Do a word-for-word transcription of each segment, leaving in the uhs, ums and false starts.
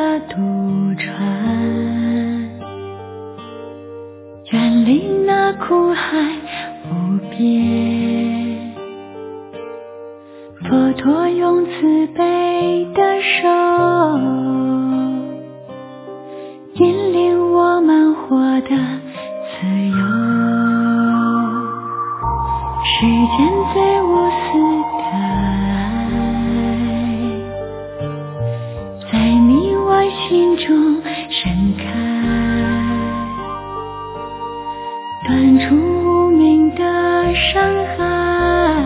的渡船，远离那苦海无边。佛陀用慈悲的手引领我们活得自由，世间最无私的爱在你我心中盛开，断除无名的伤害，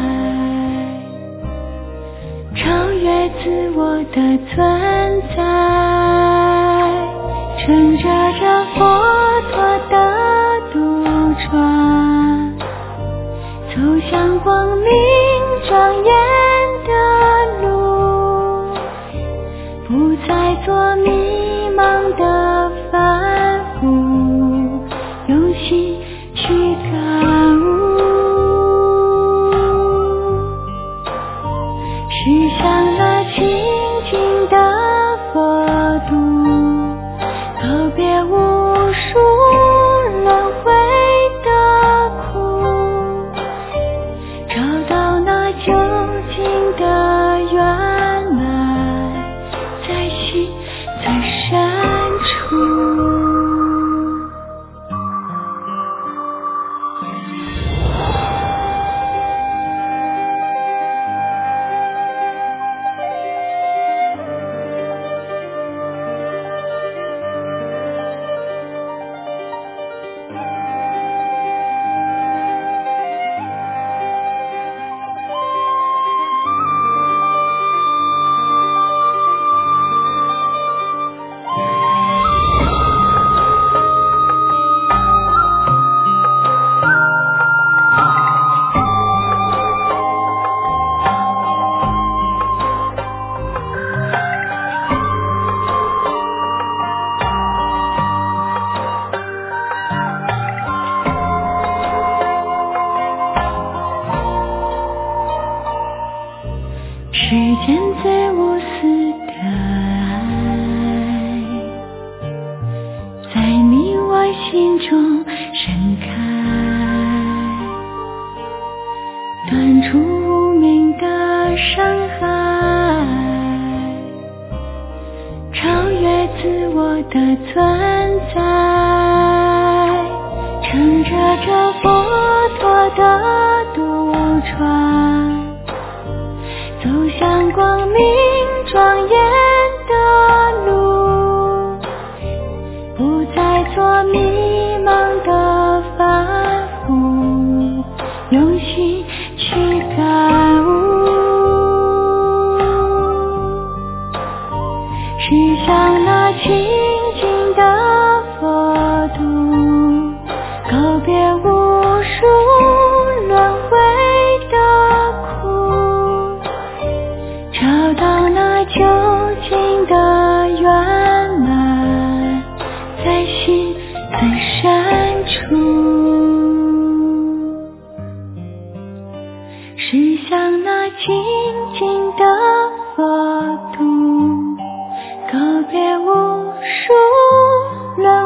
超越自我的存在，乘着这佛陀的渡船，走向光明庄严的路，不再做迷茫的凡夫，用心去感悟，驶向那清净的佛度，告别无数轮回的苦，找到那究竟的圆满，在心最深处。世间最无私的爱在你我心中盛开，断除无名的伤害，超越自我的存在，乘着这佛陀的渡船，走向光明庄严的路，不再做迷茫的凡夫，用心去感悟，驶向那清净的佛度，告别无数轮回的苦，找到那究竟的圆满，在心最深处，驶向那清净的佛度，告别无数轮